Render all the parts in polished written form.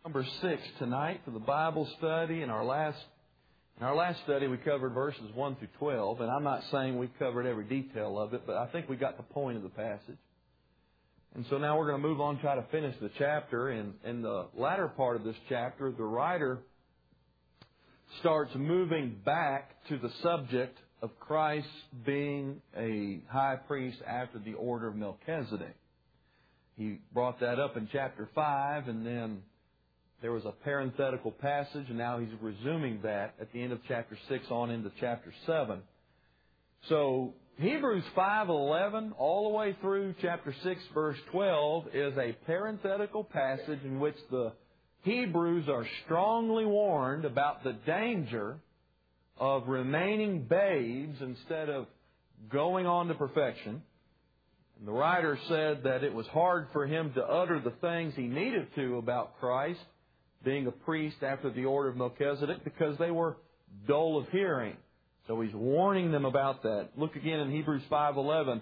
Number 6 tonight for the Bible study. In our last study, we covered verses 1 through 12, and I'm not saying we covered every detail of it, but I think we got the point of the passage. And so now we're going to move on and try to finish the chapter. And in the latter part of this chapter, the writer starts moving back to the subject of Christ being a high priest after the order of Melchizedek. He brought that up in chapter 5, and then there was a parenthetical passage, and now he's resuming that at the end of chapter 6 on into chapter 7. So Hebrews 5:11 all the way through chapter 6 verse 12 is a parenthetical passage in which the Hebrews are strongly warned about the danger of remaining babes instead of going on to perfection. And the writer said that it was hard for him to utter the things he needed to about Christ being a priest after the order of Melchizedek because they were dull of hearing. So he's warning them about that. Look again in Hebrews 5:11.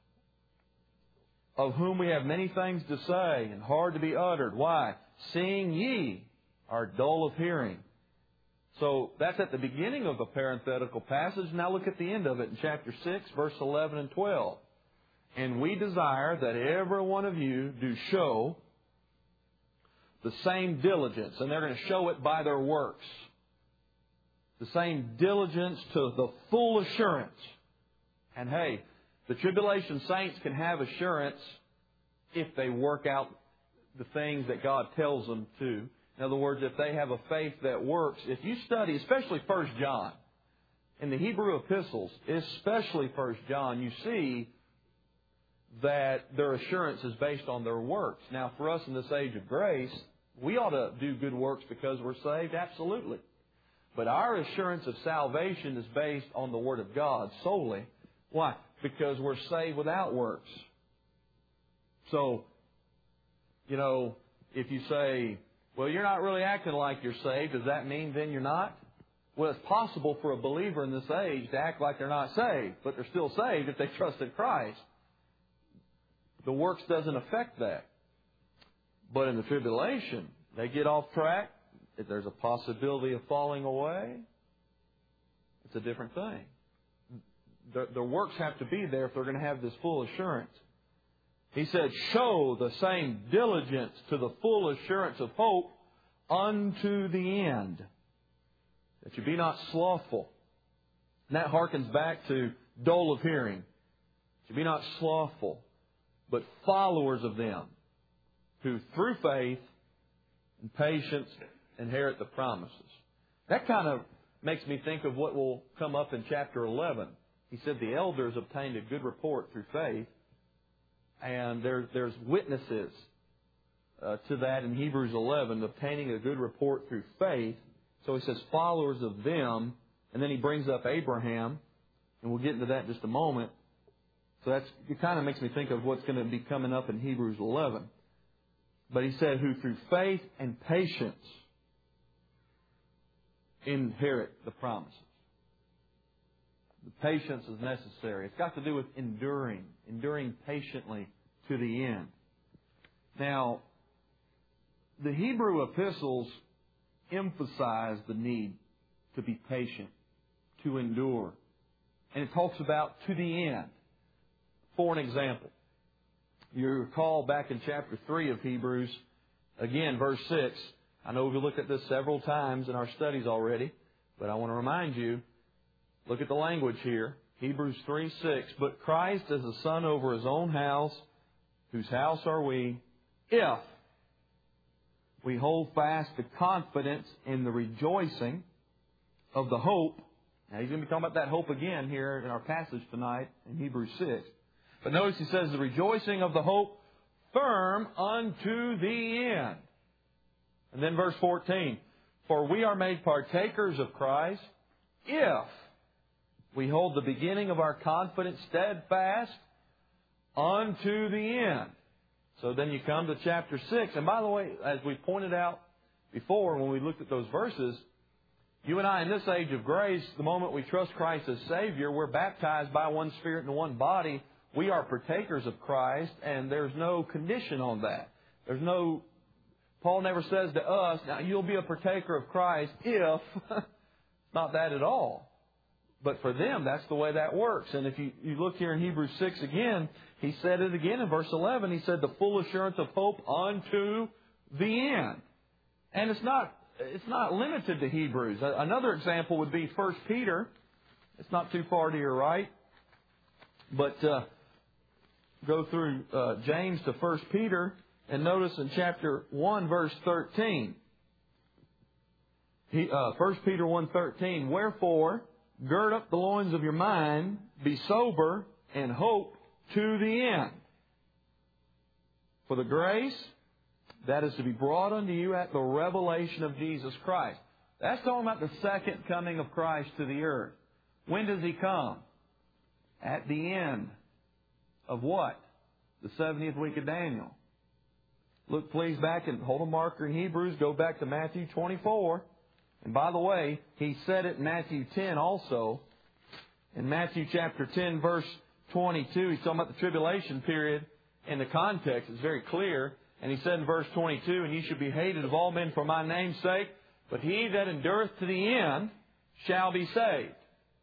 Of whom we have many things to say and hard to be uttered. Why? Seeing ye are dull of hearing. So that's at the beginning of a parenthetical passage. Now look at the end of it in chapter 6, verse 11 and 12. And we desire that every one of you do show the same diligence. And they're going to show it by their works. The same diligence to the full assurance. And hey, the tribulation saints can have assurance if they work out the things that God tells them to. In other words, if they have a faith that works. If you study, especially 1 John, in the Hebrew epistles, especially 1 John, you see that their assurance is based on their works. Now, for us in this age of grace, we ought to do good works because we're saved, absolutely. But our assurance of salvation is based on the Word of God solely. Why? Because we're saved without works. So, if you say, well, you're not really acting like you're saved, does that mean then you're not? Well, it's possible for a believer in this age to act like they're not saved, but they're still saved if they trust in Christ. The works doesn't affect that. But in the tribulation, they get off track. If there's a possibility of falling away, it's a different thing. The works have to be there if they're going to have this full assurance. He said, show the same diligence to the full assurance of hope unto the end, that you be not slothful. And that harkens back to dull of hearing. That you be not slothful, but followers of them, who through faith and patience inherit the promises. That kind of makes me think of what will come up in chapter 11. He said the elders obtained a good report through faith. And there's witnesses to that in Hebrews 11, obtaining a good report through faith. So he says followers of them. And then he brings up Abraham. And we'll get into that in just a moment. So it kind of makes me think of what's going to be coming up in Hebrews 11. But he said, who through faith and patience inherit the promises. The patience is necessary. It's got to do with enduring patiently to the end. Now, the Hebrew epistles emphasize the need to be patient, to endure. And it talks about to the end. For an example, you recall back in chapter 3 of Hebrews, again, verse 6. I know we've looked at this several times in our studies already, but I want to remind you, look at the language here. Hebrews 3:6. But Christ is the Son over His own house, whose house are we, if we hold fast the confidence in the rejoicing of the hope. Now, he's going to be talking about that hope again here in our passage tonight in Hebrews 6. But notice he says, the rejoicing of the hope firm unto the end. And then verse 14. For we are made partakers of Christ if we hold the beginning of our confidence steadfast unto the end. So then you come to chapter 6. And by the way, as we pointed out before when we looked at those verses, you and I in this age of grace, the moment we trust Christ as Savior, we're baptized by one Spirit and one body. We are partakers of Christ, and there's no condition on that. There's no Paul never says to us, now you'll be a partaker of Christ if, not that at all. But for them, that's the way that works. And if you look here in Hebrews 6 again, he said it again in verse 11. He said, the full assurance of hope unto the end. And it's not limited to Hebrews. Another example would be 1 Peter. It's not too far to your right. But go through James to 1 Peter and notice in chapter 1, verse 13. 1 Peter 1:13, wherefore, gird up the loins of your mind, be sober, and hope to the end. For the grace that is to be brought unto you at the revelation of Jesus Christ. That's talking about the second coming of Christ to the earth. When does He come? At the end of what? The 70th week of Daniel. Look please back and hold a marker in Hebrews. Go back to Matthew 24. And by the way, He said it in Matthew 10 also. In Matthew chapter 10 verse 22, He's talking about the tribulation period. In the context, it's very clear. And He said in verse 22, and ye shall be hated of all men for my name's sake, but he that endureth to the end shall be saved.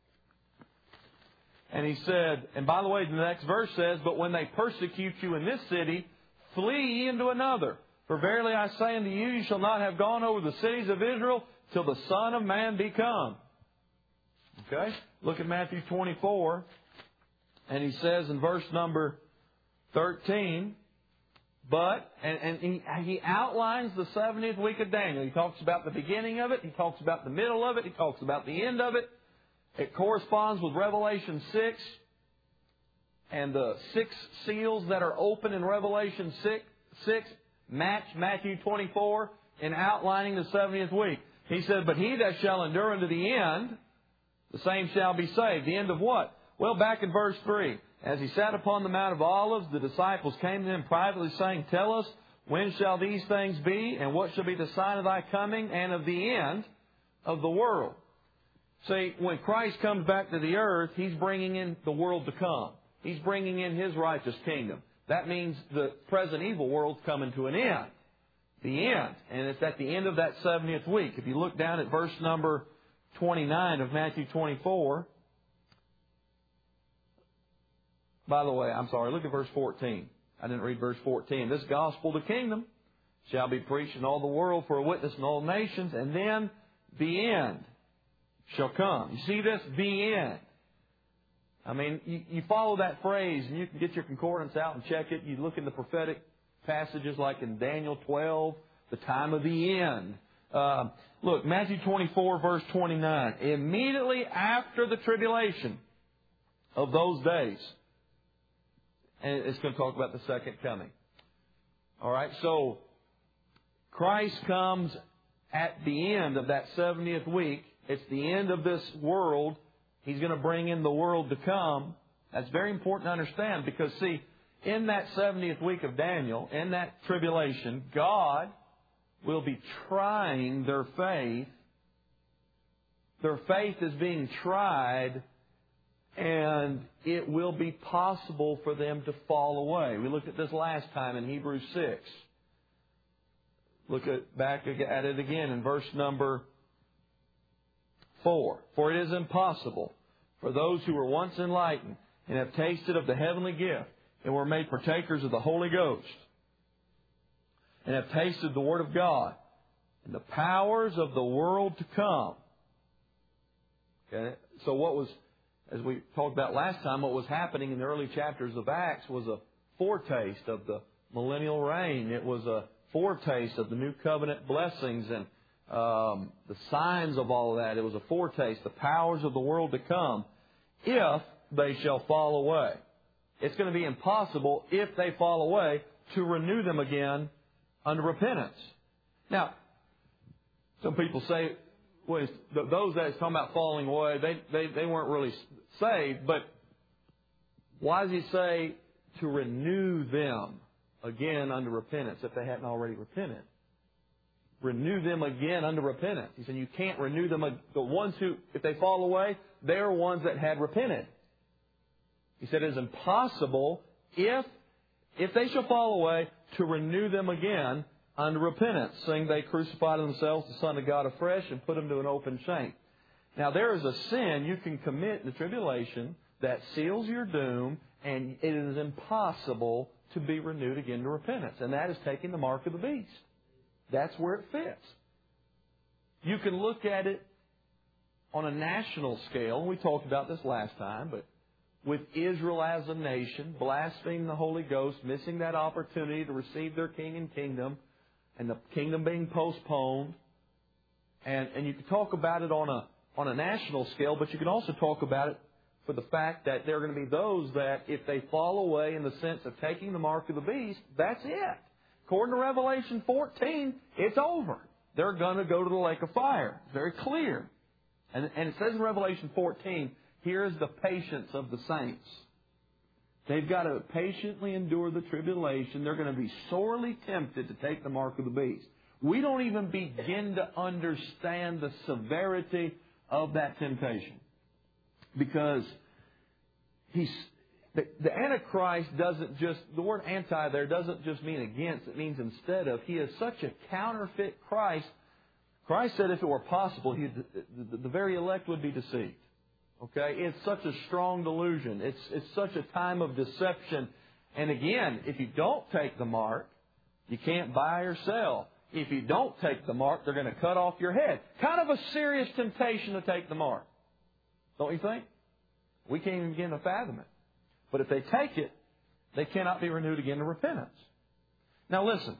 And He said, and by the way, the next verse says, but when they persecute you in this city, flee ye into another. For verily I say unto you, you shall not have gone over the cities of Israel till the Son of Man be come. Okay? Look at Matthew 24. And He says in verse number 13, but, and he outlines the 70th week of Daniel. He talks about the beginning of it. He talks about the middle of it. He talks about the end of it. It corresponds with Revelation 6 and the 6 seals that are open in Revelation 6 match Matthew 24 in outlining the 70th week. He said, but he that shall endure unto the end, the same shall be saved. The end of what? Well, back in verse 3. As He sat upon the Mount of Olives, the disciples came to Him privately, saying, tell us, when shall these things be, and what shall be the sign of Thy coming, and of the end of the world? See, when Christ comes back to the earth, He's bringing in the world to come. He's bringing in His righteous kingdom. That means the present evil world's coming to an end. The end. And it's at the end of that 70th week. If you look down at verse number 29 of Matthew 24. By the way, I'm sorry, look at verse 14. I didn't read verse 14. This gospel of the kingdom shall be preached in all the world for a witness in all nations, and then the end shall come. You see this? The end. I mean, you follow that phrase, and you can get your concordance out and check it. You look in the prophetic passages like in Daniel 12, the time of the end. Look, Matthew 24, verse 29. Immediately after the tribulation of those days, and it's going to talk about the second coming. All right, so Christ comes at the end of that 70th week. It's the end of this world. He's going to bring in the world to come. That's very important to understand because, see, in that 70th week of Daniel, in that tribulation, God will be trying their faith. Their faith is being tried, and it will be possible for them to fall away. We looked at this last time in Hebrews 6. Look back at it again in verse number 4. For it is impossible for those who were once enlightened and have tasted of the heavenly gift and were made partakers of the Holy Ghost and have tasted the Word of God and the powers of the world to come. Okay? So what was, as we talked about last time, what was happening in the early chapters of Acts was a foretaste of the millennial reign. It was a foretaste of the new covenant blessings and the signs of all of that. It was a foretaste, the powers of the world to come, if they shall fall away. It's going to be impossible, if they fall away, to renew them again unto repentance. Now, some people say, well, those that is talking about falling away, they weren't really saved, but why does He say to renew them again unto repentance if they hadn't already repented? Renew them again unto repentance. He said you can't renew them. The ones who, if they fall away, they're ones that had repented. He said it is impossible, if they shall fall away, to renew them again unto repentance, saying they crucified themselves the Son of God afresh and put Him to an open shame. Now, there is a sin you can commit in the tribulation that seals your doom, and it is impossible to be renewed again to repentance. And that is taking the mark of the beast. That's where it fits. You can look at it on a national scale. We talked about this last time, but with Israel as a nation, blaspheming the Holy Ghost, missing that opportunity to receive their king and kingdom, and the kingdom being postponed. And you can talk about it on a national scale, but you can also talk about it for the fact that there are going to be those that, if they fall away in the sense of taking the mark of the beast, that's it. According to Revelation 14, it's over. They're going to go to the lake of fire. It's very clear. And it says in Revelation 14, here's the patience of the saints. They've got to patiently endure the tribulation. They're going to be sorely tempted to take the mark of the beast. We don't even begin to understand the severity of that temptation. Because the Antichrist doesn't just, the word anti there doesn't just mean against, it means instead of. He is such a counterfeit Christ. Christ said if it were possible, the very elect would be deceived. Okay? It's such a strong delusion. It's such a time of deception. And again, if you don't take the mark, you can't buy or sell. If you don't take the mark, they're going to cut off your head. Kind of a serious temptation to take the mark. Don't you think? We can't even begin to fathom it. But if they take it, they cannot be renewed again to repentance. Now listen.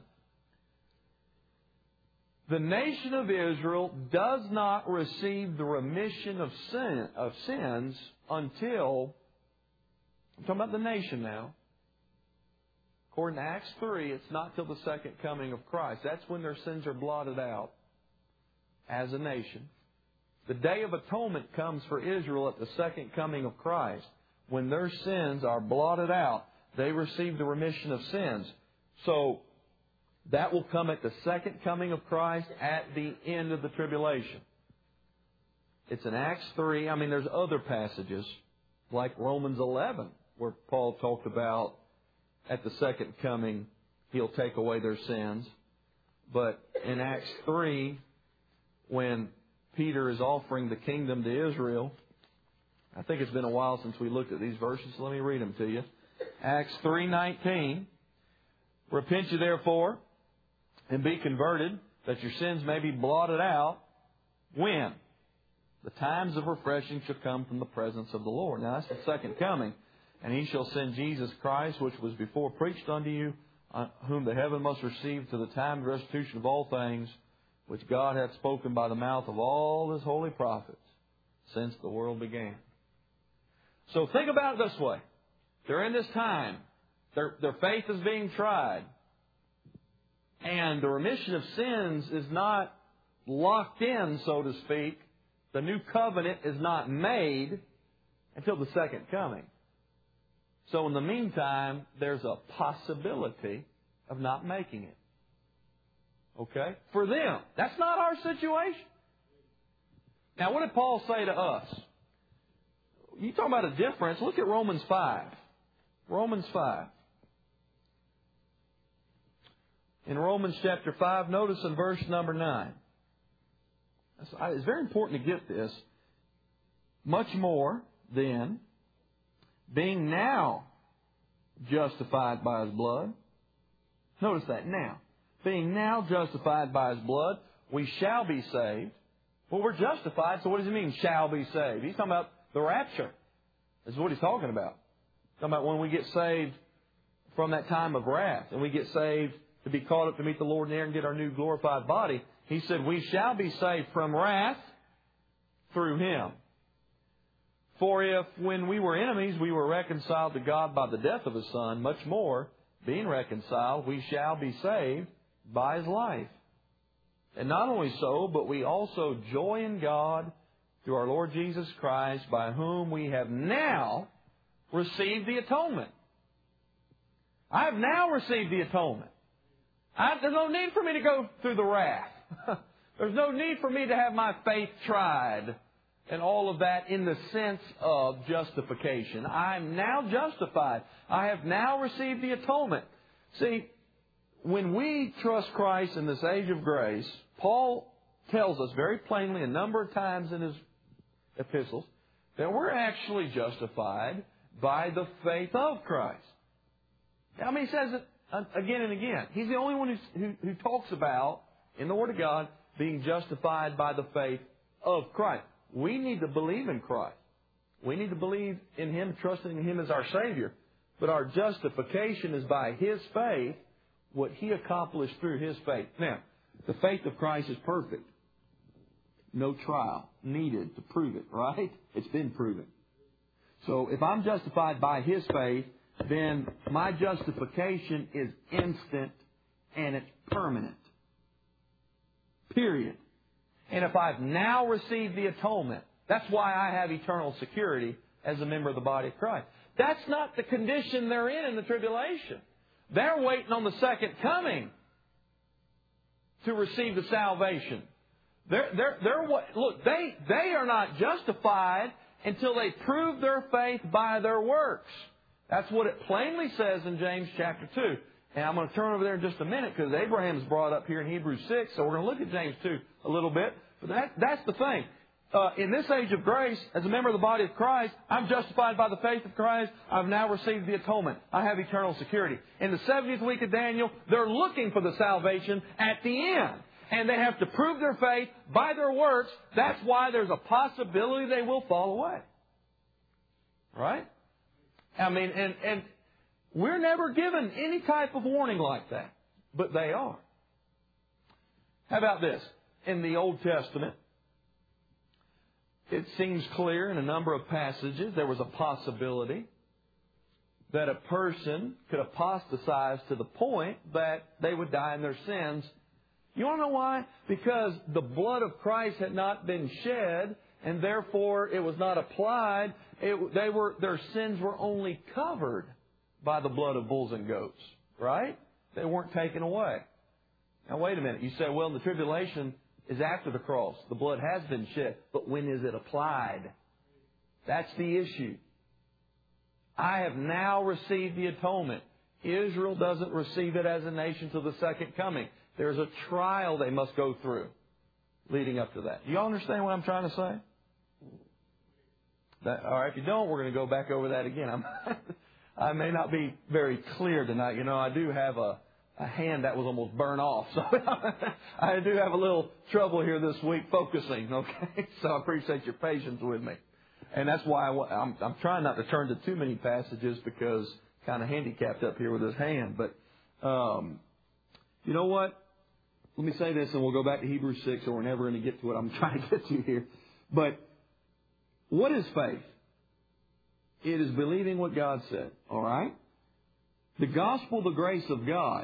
The nation of Israel does not receive the remission of sins until, I'm talking about the nation now. According to Acts 3, it's not till the second coming of Christ. That's when their sins are blotted out as a nation. The Day of Atonement comes for Israel at the second coming of Christ. When their sins are blotted out, they receive the remission of sins. So, that will come at the second coming of Christ at the end of the tribulation. It's in Acts 3. I mean, there's other passages, like Romans 11, where Paul talked about at the second coming, He'll take away their sins. But in Acts 3, when Peter is offering the kingdom to Israel, I think it's been a while since we looked at these verses, so let me read them to you. Acts 3:19, repent ye therefore, and be converted, that your sins may be blotted out. When? The times of refreshing shall come from the presence of the Lord. Now, that's the second coming. And He shall send Jesus Christ, which was before preached unto you, whom the heaven must receive to the time of restitution of all things, which God hath spoken by the mouth of all His holy prophets since the world began. So think about it this way. They're in this time. Their faith is being tried. And the remission of sins is not locked in, so to speak. The new covenant is not made until the second coming. So in the meantime, there's a possibility of not making it. Okay? For them. That's not our situation. Now, what did Paul say to us? You talk about a difference. Look at Romans 5. Romans 5. In Romans chapter 5, notice in verse number 9. It's very important to get this. Much more then, being now justified by His blood. Notice that, now. Being now justified by His blood, we shall be saved. Well, we're justified, so what does He mean, shall be saved? He's talking about the rapture. This is what He's talking about. He's talking about when we get saved from that time of wrath, and we get saved to be caught up to meet the Lord in the air and get our new glorified body. He said, we shall be saved from wrath through Him. For if, when we were enemies, we were reconciled to God by the death of His Son, much more, being reconciled, we shall be saved by His life. And not only so, but we also joy in God through our Lord Jesus Christ, by whom we have now received the atonement. I have now received the atonement. There's no need for me to go through the wrath. There's no need for me to have my faith tried and all of that in the sense of justification. I am now justified. I have now received the atonement. See, when we trust Christ in this age of grace, Paul tells us very plainly a number of times in his epistles that we're actually justified by the faith of Christ. I mean, he says it again and again. He's the only one who talks about, in the Word of God, being justified by the faith of Christ. We need to believe in Christ. We need to believe in Him, trusting in Him as our Savior. But our justification is by His faith, what He accomplished through His faith. Now, the faith of Christ is perfect. No trial needed to prove it, right? It's been proven. So if I'm justified by His faith, then my justification is instant and it's permanent. Period. And if I've now received the atonement, that's why I have eternal security as a member of the body of Christ. That's not the condition they're in the tribulation. They're waiting on the second coming to receive the salvation. Look, they are not justified until they prove their faith by their works. That's what it plainly says in James chapter 2. And I'm going to turn over there in just a minute because Abraham's brought up here in Hebrews 6. So we're going to look at James 2 a little bit. But that's the thing. In this age of grace, as a member of the body of Christ, I'm justified by the faith of Christ. I've now received the atonement. I have eternal security. In the 70th week of Daniel, they're looking for the salvation at the end. And they have to prove their faith by their works. That's why there's a possibility they will fall away. Right? I mean, and we're never given any type of warning like that. But they are. How about this? In the Old Testament, it seems clear in a number of passages there was a possibility that a person could apostatize to the point that they would die in their sins. You want to know why? Because the blood of Christ had not been shed, and therefore it was not applied. Their sins were only covered by the blood of bulls and goats, right? They weren't taken away. Now wait a minute. You say, well, the tribulation is after the cross. The blood has been shed. But when is it applied? That's the issue. I have now received the atonement. Israel doesn't receive it as a nation till the second coming. There's a trial they must go through leading up to that. Do you all understand what I'm trying to say? All right, if you don't, we're going to go back over that again. I may not be very clear tonight. You know, I do have a hand that was almost burned off. So I do have a little trouble here this week focusing, okay? So I appreciate your patience with me. And that's why I'm trying not to turn to too many passages because kind of handicapped up here with this hand. But you know what? Let me say this and we'll go back to Hebrews 6 or we're never going to get to what I'm trying to get to here. But what is faith? It is believing what God said, all right? The gospel, the grace of God,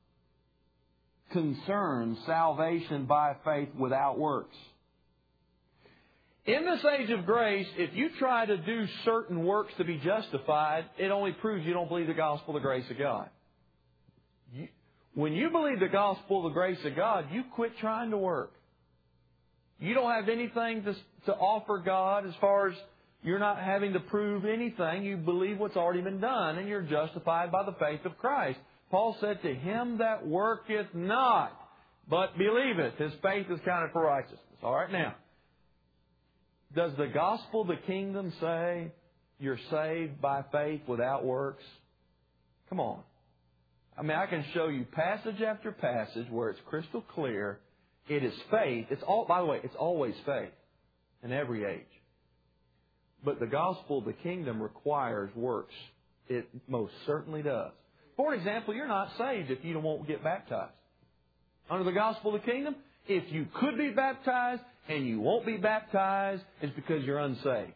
concerns salvation by faith without works. In this age of grace, if you try to do certain works to be justified, it only proves you don't believe the gospel, the grace of God. When you believe the gospel, the grace of God, you quit trying to work. You don't have anything to offer God as far as you're not having to prove anything. You believe what's already been done, and you're justified by the faith of Christ. Paul said, to him that worketh not, but believeth, his faith is counted for righteousness. All right, now, does the gospel of the kingdom say you're saved by faith without works? Come on. I mean, I can show you passage after passage where it's crystal clear. It is faith. By the way, it's always faith in every age. But the gospel of the kingdom requires works. It most certainly does. For example, you're not saved if you won't get baptized. Under the gospel of the kingdom, if you could be baptized and you won't be baptized, it's because you're unsaved.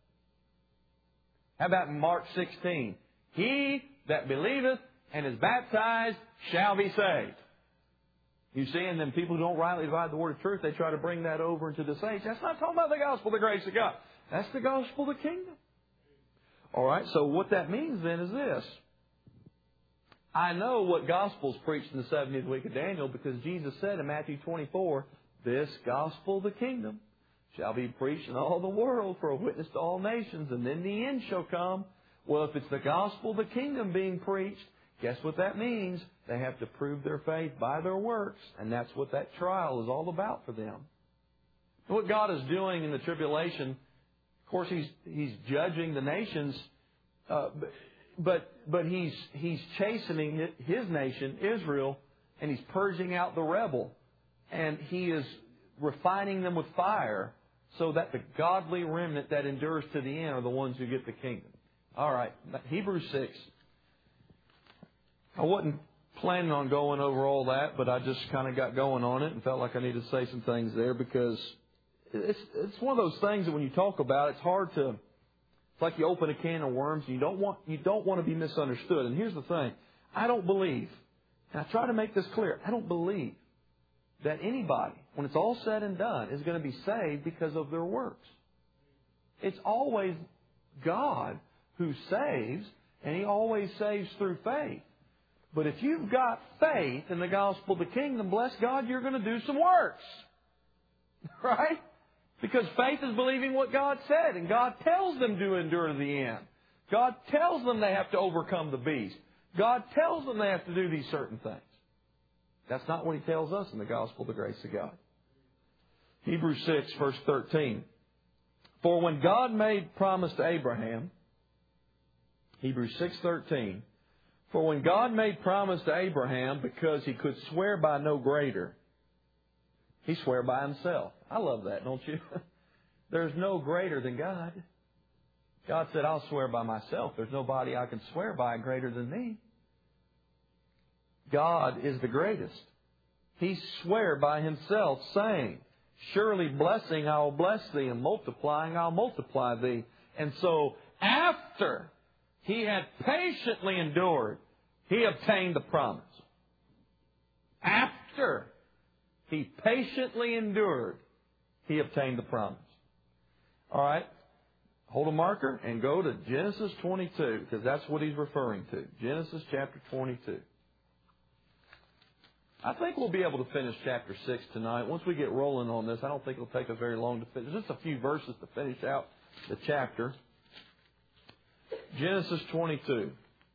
How about Mark 16? He that believeth and is baptized shall be saved. You see, and then people who don't rightly divide the word of truth, they try to bring that over into this age. That's not talking about the gospel of the grace of God. That's the gospel of the kingdom. All right, so what that means then is this. I know what gospel's preached in the 70th week of Daniel because Jesus said in Matthew 24, this gospel of the kingdom shall be preached in all the world for a witness to all nations, and then the end shall come. Well, if it's the gospel of the kingdom being preached, guess what that means? They have to prove their faith by their works, and that's what that trial is all about for them. And what God is doing in the tribulation, of course, He's judging the nations, but He's chastening His nation, Israel, and He's purging out the rebel, and He is refining them with fire, so that the godly remnant that endures to the end are the ones who get the kingdom. All right, Hebrews 6. I wasn't planning on going over all that, but I just kind of got going on it and felt like I needed to say some things there, because it's one of those things that when you talk about it, it's hard to. It's like you open a can of worms and you don't want to be misunderstood. And here's the thing: I don't believe, and I try to make this clear, I don't believe that anybody, when it's all said and done, is going to be saved because of their works. It's always God who saves, and He always saves through faith. But if you've got faith in the gospel of the kingdom, bless God, you're going to do some works. Right? Because faith is believing what God said, and God tells them to endure to the end. God tells them they have to overcome the beast. God tells them they have to do these certain things. That's not what He tells us in the gospel of the grace of God. Hebrews 6, verse 13. For when God made promise to Abraham, Hebrews 6:13. For when God made promise to Abraham, because He could swear by no greater, He swore by Himself. I love that, don't you? There's no greater than God. God said, I'll swear by myself. There's nobody I can swear by greater than me. God is the greatest. He swore by Himself, saying, surely blessing I will bless thee, and multiplying I'll multiply thee. And so after He had patiently endured, He obtained the promise. After He patiently endured, He obtained the promise. All right. Hold a marker and go to Genesis 22, because that's what he's referring to. Genesis chapter 22. I think we'll be able to finish chapter 6 tonight. Once we get rolling on this, I don't think it'll take us very long to finish. Just a few verses to finish out the chapter. Genesis 22.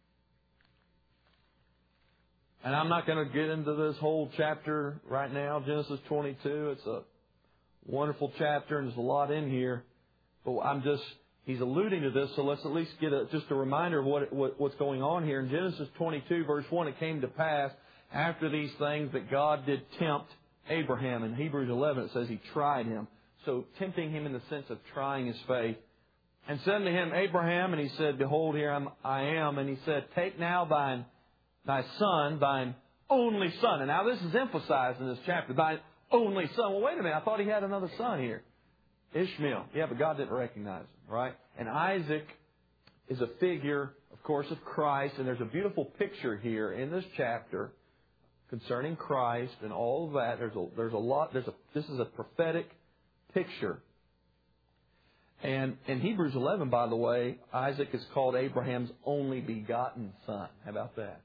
And I'm not going to get into this whole chapter right now. Genesis 22, it's a wonderful chapter, and there's a lot in here. But he's alluding to this, so let's at least get just a reminder of what's going on here. In Genesis 22, verse 1, it came to pass after these things that God did tempt Abraham. In Hebrews 11, it says He tried him. So tempting him in the sense of trying his faith. And said unto him, Abraham, and he said, behold, here I am. And he said, take now thy son, thine only son. And now this is emphasized in this chapter, thine only son. Well, wait a minute, I thought he had another son here. Ishmael. Yeah, but God didn't recognize him, right? And Isaac is a figure, of course, of Christ. And there's a beautiful picture here in this chapter concerning Christ and all of that. There's a lot. This is a prophetic picture. And in Hebrews 11, by the way, Isaac is called Abraham's only begotten son. How about that?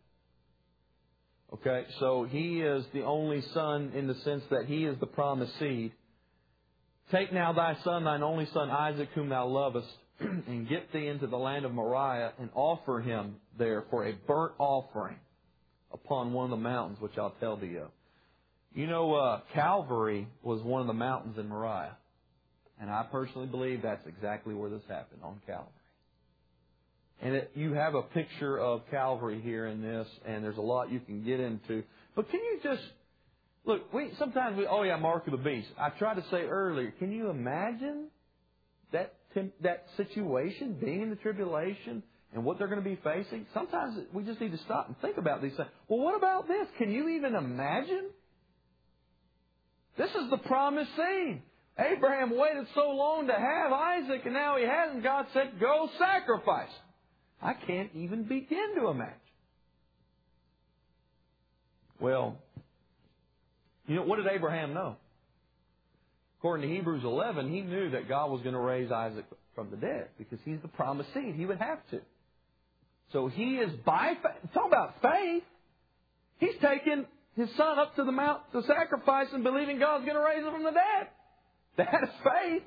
Okay, so he is the only son in the sense that he is the promised seed. Take now thy son, thine only son Isaac, whom thou lovest, and get thee into the land of Moriah, and offer him there for a burnt offering upon one of the mountains, which I'll tell thee of. You know, Calvary was one of the mountains in Moriah. And I personally believe that's exactly where this happened, on Calvary. And you have a picture of Calvary here in this, and there's a lot you can get into. But can you just, look, sometimes mark of the beast. I tried to say earlier, can you imagine that situation, being in the tribulation, and what they're going to be facing? Sometimes we just need to stop and think about these things. Well, what about this? Can you even imagine? This is the promised seed. Abraham waited so long to have Isaac, and now he hasn't. God said, go sacrifice. I can't even begin to imagine. Well, what did Abraham know? According to Hebrews 11, he knew that God was going to raise Isaac from the dead because he's the promised seed. He would have to. So he is by faith. Talk about faith. He's taken his son up to the mount to sacrifice and believing God's going to raise him from the dead. That is faith.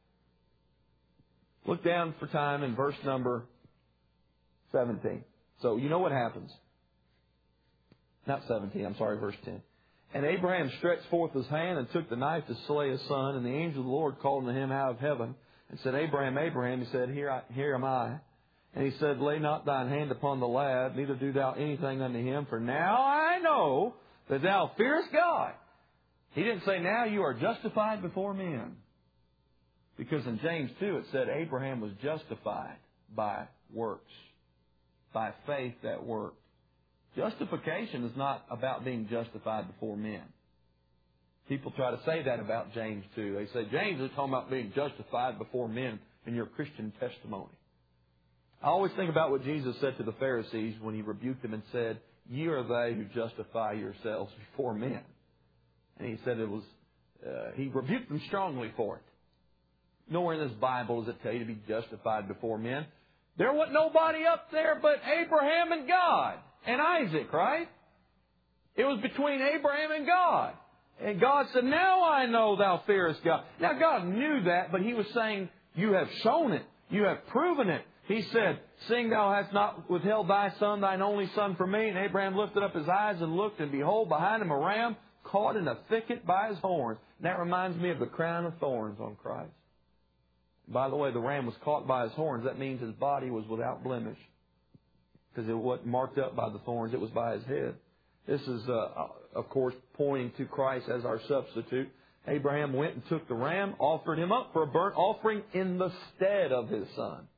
Look down for time in verse number 17. So you know what happens. Not 17, I'm sorry, verse 10. And Abraham stretched forth his hand and took the knife to slay his son. And the angel of the Lord called unto him out of heaven and said, Abraham, Abraham. He said, Here am I. And he said, Lay not thine hand upon the lad, neither do thou anything unto him. For now I know that thou fearest God. He didn't say, now you are justified before men. Because in James 2 it said Abraham was justified by works, by faith that worked. Justification is not about being justified before men. People try to say that about James 2. They say, James is talking about being justified before men in your Christian testimony. I always think about what Jesus said to the Pharisees when He rebuked them and said, Ye are they who justify yourselves before men. And He said He rebuked them strongly for it. Nowhere in this Bible does it tell you to be justified before men. There wasn't nobody up there but Abraham and God. And Isaac, right? It was between Abraham and God. And God said, Now I know thou fearest God. Now God knew that, but He was saying, You have shown it. You have proven it. He said, Seeing thou hast not withheld thy son, thine only son, from me. And Abraham lifted up his eyes and looked, and behold, behind him a ram caught in a thicket by his horns. And that reminds me of the crown of thorns on Christ. By the way, the ram was caught by his horns. That means his body was without blemish. Because it wasn't marked up by the thorns, it was by his head. This is, of course, pointing to Christ as our substitute. Abraham went and took the ram, offered him up for a burnt offering in the stead of his son.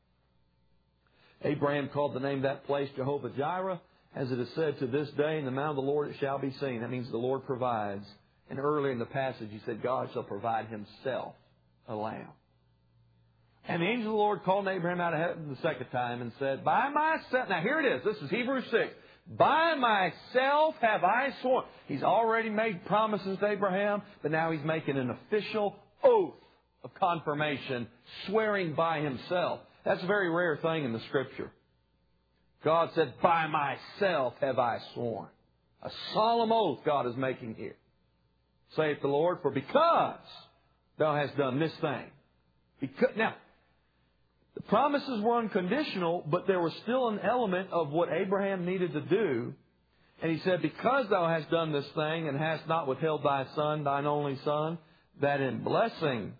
Abraham called the name of that place Jehovah-Jireh, as it is said, to this day, in the mount of the Lord it shall be seen. That means the Lord provides. And earlier in the passage, He said, God shall provide Himself a lamb. And the angel of the Lord called Abraham out of heaven the second time and said, By myself, now here it is, this is Hebrews 6. By myself have I sworn. He's already made promises to Abraham, but now he's making an official oath of confirmation, swearing by himself. That's a very rare thing in the Scripture. God said, By myself have I sworn. A solemn oath God is making here. Saith the Lord, For because thou hast done this thing. Now, the promises were unconditional, but there was still an element of what Abraham needed to do. And He said, Because thou hast done this thing and hast not withheld thy son, thine only son, that in blessing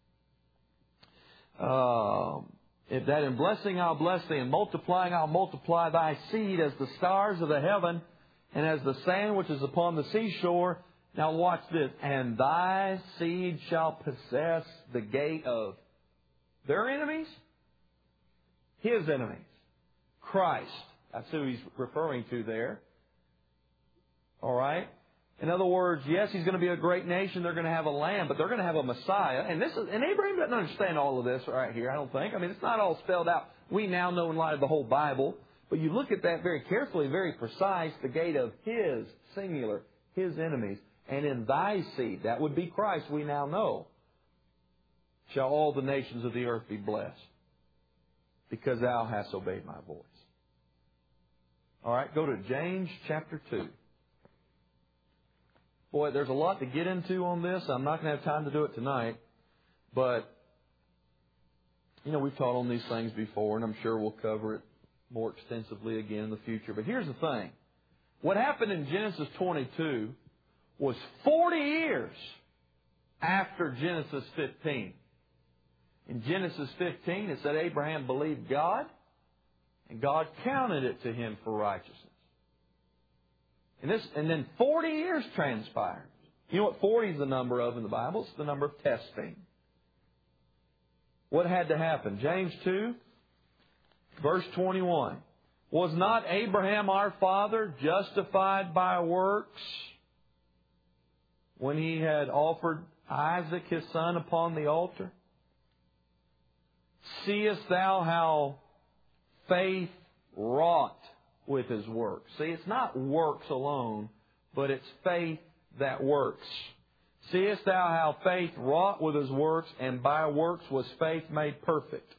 I'll bless thee, and multiplying I'll multiply thy seed as the stars of the heaven, and as the sand which is upon the seashore. Now watch this. And thy seed shall possess the gate of their enemies, His enemies. Christ. That's who He's referring to there. All right? In other words, yes, He's going to be a great nation. They're going to have a lamb, but they're going to have a Messiah. And Abraham doesn't understand all of this right here, I don't think. I mean, it's not all spelled out. We now know in light of the whole Bible. But you look at that very carefully, very precise, the gate of His, singular, His enemies. And in thy seed, that would be Christ, we now know, shall all the nations of the earth be blessed, because thou hast obeyed my voice. All right, go to James chapter 2. Boy, there's a lot to get into on this. I'm not going to have time to do it tonight. But, we've taught on these things before, and I'm sure we'll cover it more extensively again in the future. But here's the thing. What happened in Genesis 22 was 40 years after Genesis 15. In Genesis 15, it said Abraham believed God, and God counted it to him for righteousness. And then 40 years transpired. You know what 40 is the number of in the Bible? It's the number of testing. What had to happen? James 2, verse 21. Was not Abraham our father justified by works when he had offered Isaac his son upon the altar? Seest thou how faith wrought with his works? See, it's not works alone, but it's faith that works. Seest thou how faith wrought with his works, and by works was faith made perfect?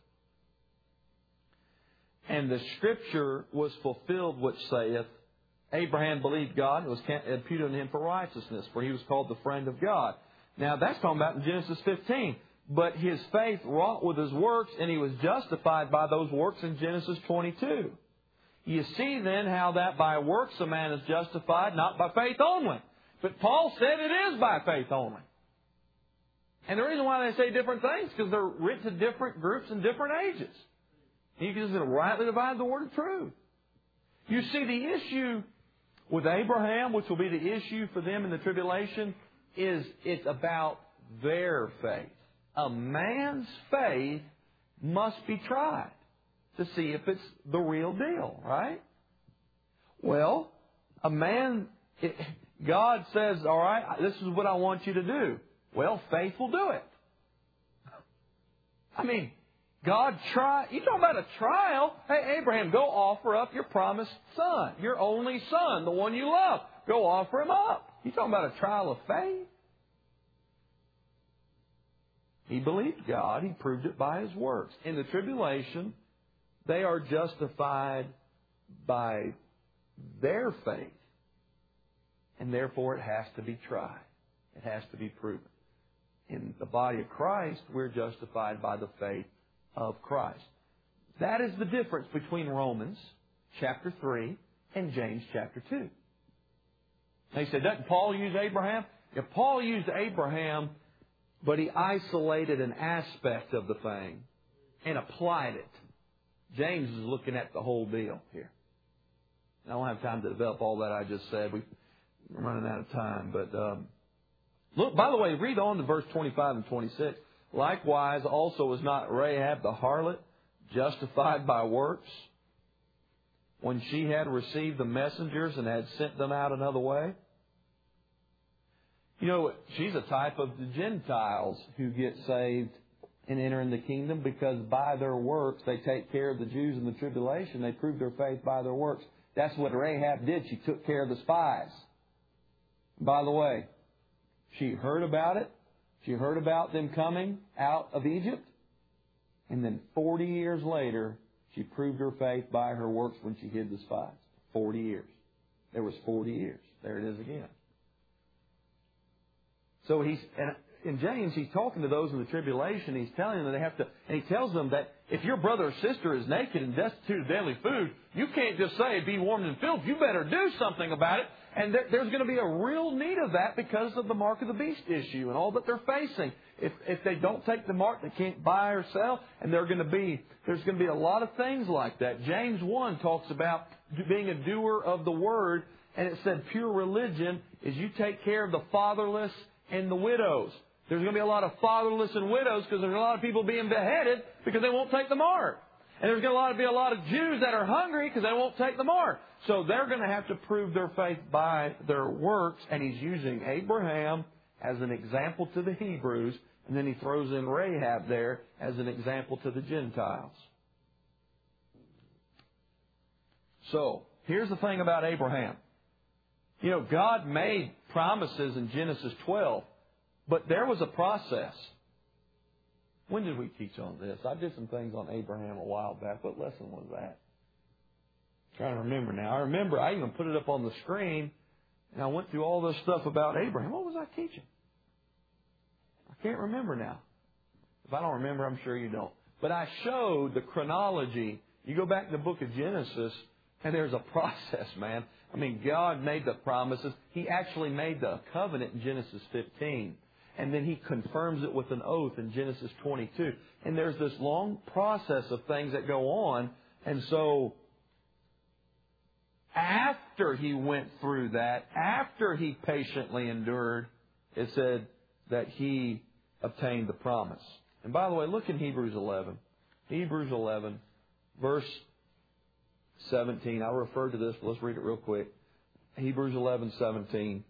And the Scripture was fulfilled, which saith, Abraham believed God, and was imputed unto him for righteousness, for he was called the friend of God. Now, that's talking about in Genesis 15. But his faith wrought with his works, and he was justified by those works in Genesis 22. You see then how that by works a man is justified, not by faith only. But Paul said it is by faith only. And the reason why they say different things is because they're written to different groups and different ages. You can just rightly divide the word of truth. You see, the issue with Abraham, which will be the issue for them in the tribulation, is it's about their faith. A man's faith must be tried to see if it's the real deal, right? Well, a man, God says, all right, this is what I want you to do. Well, faith will do it. I mean, God tried. You talk about a trial. Hey, Abraham, go offer up your promised son, your only son, the one you love. Go offer him up. You talking about a trial of faith? He believed God. He proved it by his works. In the tribulation, they are justified by their faith. And therefore, it has to be tried. It has to be proven. In the body of Christ, we're justified by the faith of Christ. That is the difference between Romans chapter 3 and James chapter 2. They said, doesn't Paul use Abraham? Yeah, Paul used Abraham, but he isolated an aspect of the thing and applied it. James is looking at the whole deal here. I don't have time to develop all that I just said. We're running out of time. But look, by the way, read on to verse 25 and 26. Likewise, also was not Rahab the harlot justified by works when she had received the messengers and had sent them out another way? You know, she's a type of the Gentiles who get saved and enter in the kingdom because by their works they take care of the Jews in the tribulation. They prove their faith by their works. That's what Rahab did. She took care of the spies. By the way, she heard about it. She heard about them coming out of Egypt. And then 40 years later, she proved her faith by her works when she hid the spies. 40 years. There was 40 years. There it is again. So in James, he's talking to those in the tribulation. He's telling them they have to, and he tells them that if your brother or sister is naked and destitute of daily food, you can't just say, be warmed and filled. You better do something about it. And there's going to be a real need of that because of the mark of the beast issue and all that they're facing. If they don't take the mark, they can't buy or sell. And there's going to be a lot of things like that. James 1 talks about being a doer of the word. And it said pure religion is you take care of the fatherless and the widows. There's going to be a lot of fatherless and widows because there's a lot of people being beheaded because they won't take the mark. And there's going to be a lot of Jews that are hungry because they won't take the mark. So they're going to have to prove their faith by their works. And he's using Abraham as an example to the Hebrews. And then he throws in Rahab there as an example to the Gentiles. So here's the thing about Abraham. You know, God made promises in Genesis 12. But there was a process. When did we teach on this? I did some things on Abraham a while back. What lesson was that? I'm trying to remember now. I remember I even put it up on the screen, and I went through all this stuff about Abraham. What was I teaching? I can't remember now. If I don't remember, I'm sure you don't. But I showed the chronology. You go back to the book of Genesis, and there's a process, man. I mean, God made the promises. He actually made the covenant in Genesis 15. And then He confirms it with an oath in Genesis 22. And there's this long process of things that go on. And so, after he went through that, after he patiently endured, it said that he obtained the promise. And by the way, look in Hebrews 11. Hebrews 11, verse 17. I referred to this, but let's read it real quick. Hebrews 11:17.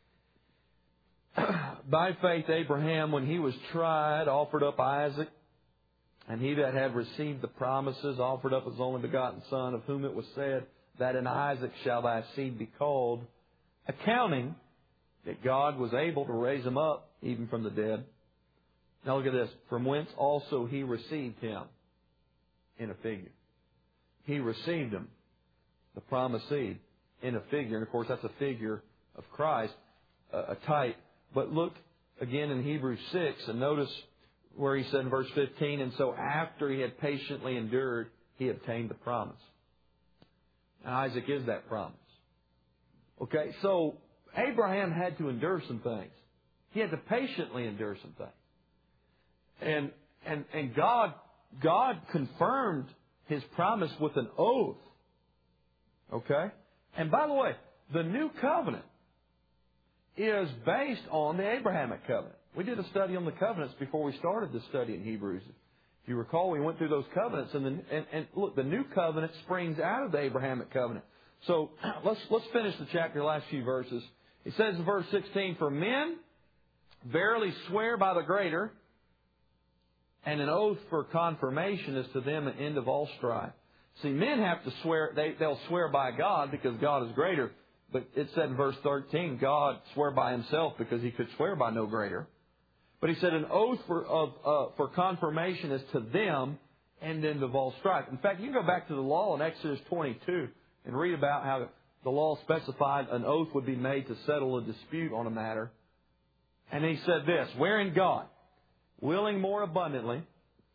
By faith Abraham, when he was tried, offered up Isaac. And he that had received the promises offered up his only begotten son, of whom it was said, that in Isaac shall thy seed be called, accounting that God was able to raise him up even from the dead. Now look at this. From whence also he received him in a figure. He received him, the promised seed, in a figure. And of course that's a figure of Christ, a type. But look again in Hebrews 6 and notice where he said in verse 15, and so after he had patiently endured, he obtained the promise. And Isaac is that promise. Okay, so Abraham had to endure some things. He had to patiently endure some things. And God confirmed His promise with an oath. Okay? And by the way, the new covenant is based on the Abrahamic covenant. We did a study on the covenants before we started this study in Hebrews. If you recall, we went through those covenants, and look, the new covenant springs out of the Abrahamic covenant. So let's finish the chapter, last few verses. It says in verse 16, "For men verily swear by the greater, and an oath for confirmation is to them an end of all strife." See, men have to swear, they'll swear by God because God is greater. But it said in verse 13, God swore by Himself because He could swear by no greater. But He said an oath for confirmation is to them an end of all strife. In fact, you can go back to the law in Exodus 22 and read about how the law specified an oath would be made to settle a dispute on a matter. And He said this, "Wherein God, willing more abundantly,"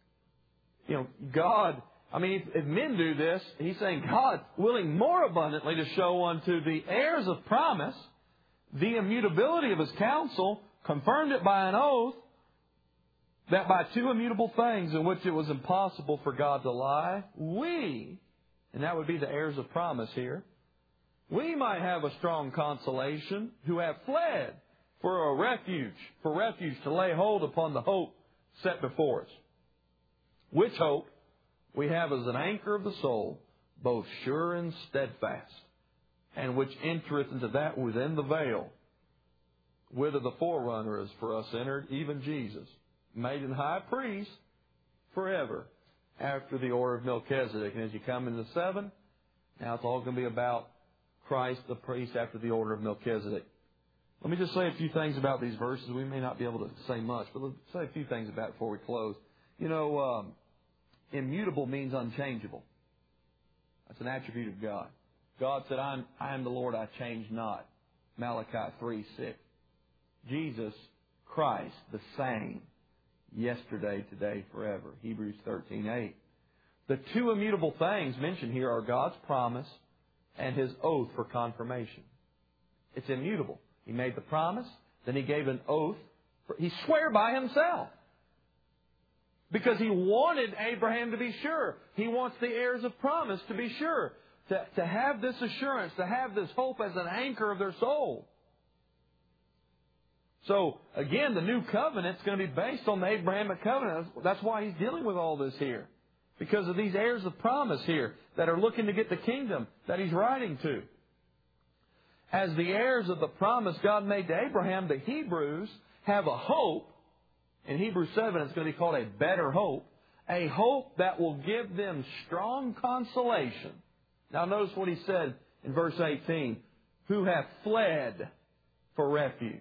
God, if men do this, He's saying God, willing more abundantly to show unto the heirs of promise the immutability of His counsel, confirmed it by an oath, that by two immutable things in which it was impossible for God to lie, we, and that would be the heirs of promise here, we might have a strong consolation who have fled for refuge to lay hold upon the hope set before us. Which hope we have as an anchor of the soul, both sure and steadfast, and which entereth into that within the veil, whither the forerunner is for us entered, even Jesus, made an high priest forever, after the order of Melchizedek. And as you come into 7, now it's all going to be about Christ, the priest, after the order of Melchizedek. Let me just say a few things about these verses. We may not be able to say much, but let's say a few things about it before we close. Immutable means unchangeable. That's an attribute of God. God said, I am the Lord, I change not. Malachi 3:6. Jesus Christ, the same, yesterday, today, forever. Hebrews 13:8. The two immutable things mentioned here are God's promise and His oath for confirmation. It's immutable. He made the promise, then He gave an oath. He swore by Himself. Because He wanted Abraham to be sure. He wants the heirs of promise to be sure. To have this assurance, to have this hope as an anchor of their soul. So, again, the new covenant is going to be based on the Abrahamic covenant. That's why He's dealing with all this here. Because of these heirs of promise here that are looking to get the kingdom that He's writing to. As the heirs of the promise God made to Abraham, the Hebrews have a hope. In Hebrews 7, it's going to be called a better hope. A hope that will give them strong consolation. Now notice what he said in verse 18. Who have fled for refuge.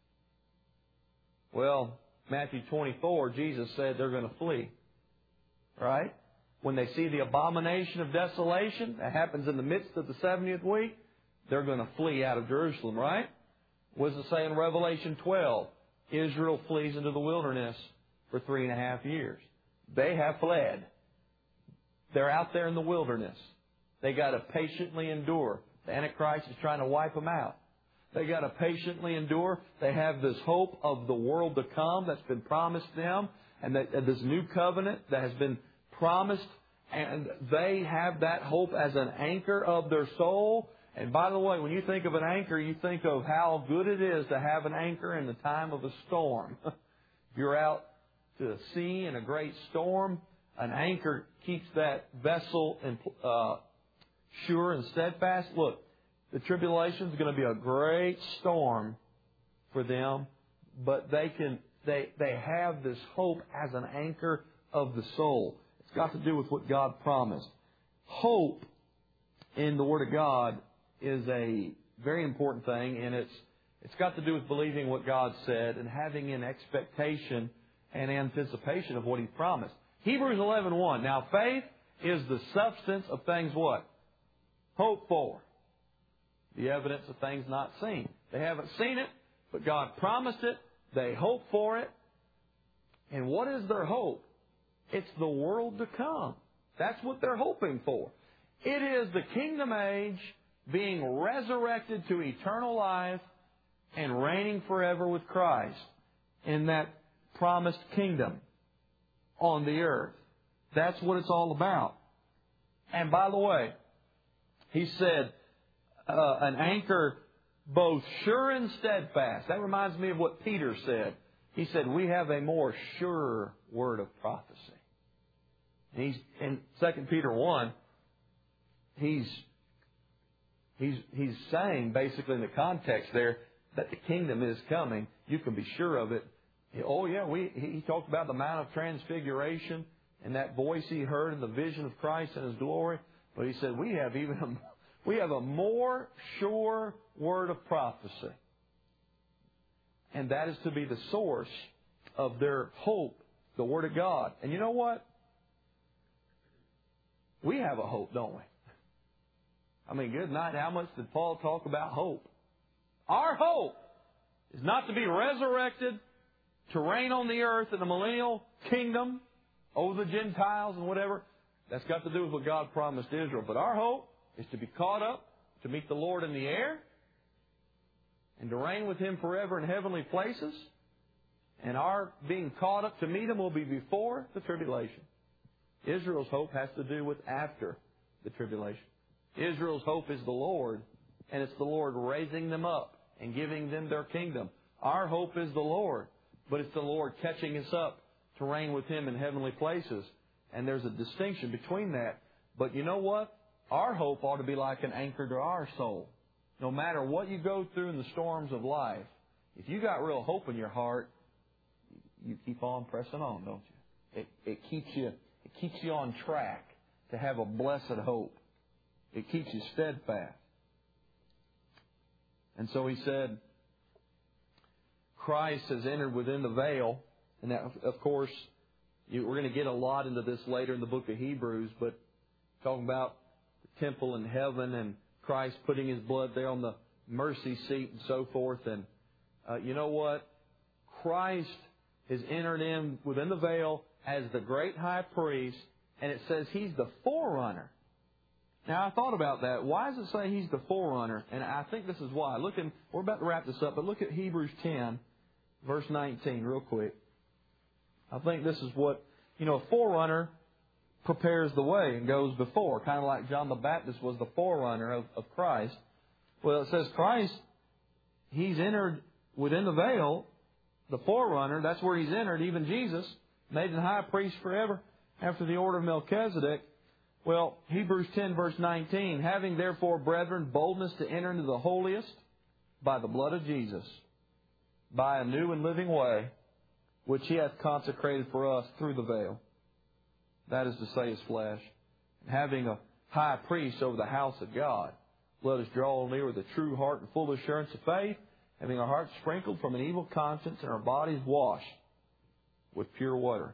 Well, Matthew 24, Jesus said they're going to flee. Right? When they see the abomination of desolation that happens in the midst of the 70th week, they're going to flee out of Jerusalem, right? What does it say in Revelation 12? Israel flees into the wilderness for 3.5 years. They have fled. They're out there in the wilderness. They got to patiently endure. The Antichrist is trying to wipe them out. They got to patiently endure. They have this hope of the world to come that's been promised them, and this new covenant that has been promised, and they have that hope as an anchor of their soul. And by the way, when you think of an anchor, you think of how good it is to have an anchor in the time of a storm. If you're out to sea in a great storm, an anchor keeps that vessel sure and steadfast. Look, the tribulation is going to be a great storm for them, but they have this hope as an anchor of the soul. It's got to do with what God promised. Hope in the Word of God is a very important thing, and it's got to do with believing what God said and having an expectation and anticipation of what He promised. Hebrews 11:1. Now faith is the substance of things what? Hoped for. The evidence of things not seen. They haven't seen it, but God promised it. They hope for it. And what is their hope? It's the world to come. That's what they're hoping for. It is the kingdom age being resurrected to eternal life and reigning forever with Christ in that promised kingdom on the earth. That's what it's all about. And by the way, he said, an anchor both sure and steadfast. That reminds me of what Peter said. He said, we have a more sure word of prophecy. And he's in 2 Peter 1, he's saying basically in the context there that the kingdom is coming. You can be sure of it. Oh yeah, he talked about the Mount of Transfiguration and that voice he heard in the vision of Christ and His glory. But he said, we have a more sure word of prophecy. And that is to be the source of their hope, the Word of God. And you know what? We have a hope, don't we? I mean, good night. How much did Paul talk about hope? Our hope is not to be resurrected to reign on the earth in the millennial kingdom over the Gentiles and whatever. That's got to do with what God promised Israel. But our hope is to be caught up, to meet the Lord in the air, and to reign with Him forever in heavenly places. And our being caught up to meet Him will be before the tribulation. Israel's hope has to do with after the tribulation. Israel's hope is the Lord, and it's the Lord raising them up and giving them their kingdom. Our hope is the Lord, but it's the Lord catching us up to reign with Him in heavenly places. And there's a distinction between that. But you know what? Our hope ought to be like an anchor to our soul. No matter what you go through in the storms of life, if you got real hope in your heart, you keep on pressing on, don't you? It keeps you on track to have a blessed hope. It keeps you steadfast. And so he said, Christ has entered within the veil. And that, of course, we're going to get a lot into this later in the book of Hebrews, but talking about the temple in heaven and Christ putting His blood there on the mercy seat and so forth. And you know what? Christ has entered in within the veil as the great high priest, and it says He's the forerunner. Now, I thought about that. Why does it say He's the forerunner? And I think this is why. We're about to wrap this up, but look at Hebrews 10, verse 19, real quick. I think this is what, a forerunner prepares the way and goes before, kind of like John the Baptist was the forerunner of Christ. Well, it says Christ, He's entered within the veil, the forerunner, that's where He's entered, even Jesus, made the high priest forever after the order of Melchizedek. Well, Hebrews 10, verse 19, having therefore, brethren, boldness to enter into the holiest by the blood of Jesus, by a new and living way, which He hath consecrated for us through the veil. That is to say, His flesh. And having a high priest over the house of God, let us draw near with a true heart and full assurance of faith, having our hearts sprinkled from an evil conscience and our bodies washed with pure water.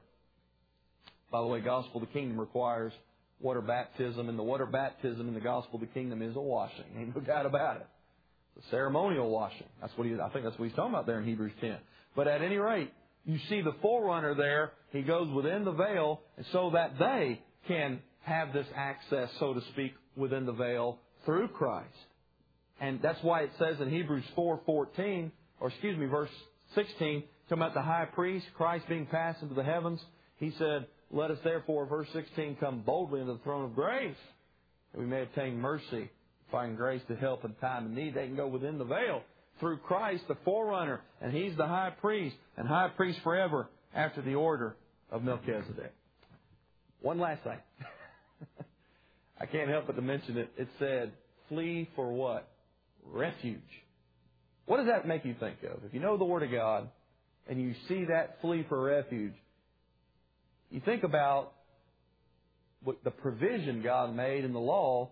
By the way, gospel of the kingdom requires water baptism, and the water baptism in the gospel of the kingdom is a washing. Ain't no doubt about it. It's a ceremonial washing. I think that's what he's talking about there in Hebrews 10. But at any rate, you see the forerunner there. He goes within the veil so that they can have this access, so to speak, within the veil through Christ. And that's why it says in Hebrews 4:14, verse 16, talking about the high priest, Christ being passed into the heavens, he said, let us therefore, verse 16, come boldly into the throne of grace, that we may obtain mercy, find grace to help in time of need. They can go within the veil through Christ, the forerunner, and He's the high priest, and high priest forever after the order of Melchizedek. One last thing. I can't help but to mention it. It said, flee for what? Refuge. What does that make you think of? If you know the Word of God and you see that flee for refuge, you think about what the provision God made in the law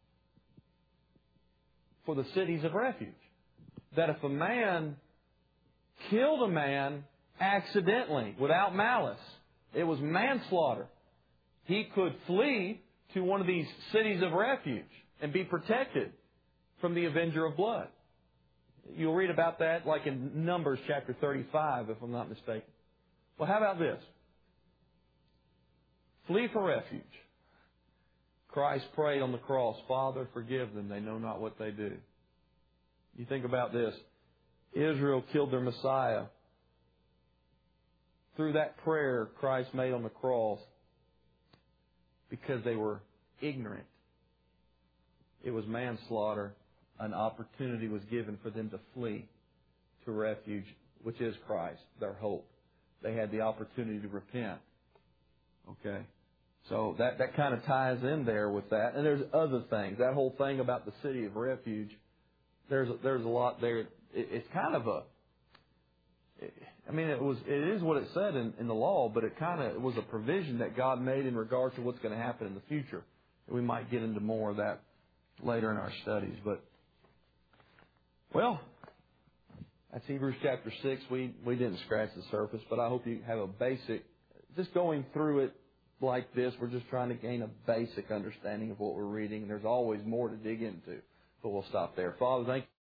for the cities of refuge. That if a man killed a man accidentally, without malice, it was manslaughter, he could flee to one of these cities of refuge and be protected from the avenger of blood. You'll read about that like in Numbers chapter 35, if I'm not mistaken. Well, how about this? Flee for refuge. Christ prayed on the cross, Father, forgive them. They know not what they do. You think about this. Israel killed their Messiah. Through that prayer Christ made on the cross, because they were ignorant, it was manslaughter. An opportunity was given for them to flee to refuge, which is Christ, their hope. They had the opportunity to repent. Okay? So that kind of ties in there with that. And there's other things. That whole thing about the city of refuge, there's a lot there. It's kind of a... I mean, it is what it said in the law, but it was a provision that God made in regard to what's going to happen in the future. We might get into more of that later in our studies. But, well, that's Hebrews chapter 6. We didn't scratch the surface, but I hope you have a basic, just going through it like this, we're just trying to gain a basic understanding of what we're reading. There's always more to dig into, but we'll stop there. Father, thank you.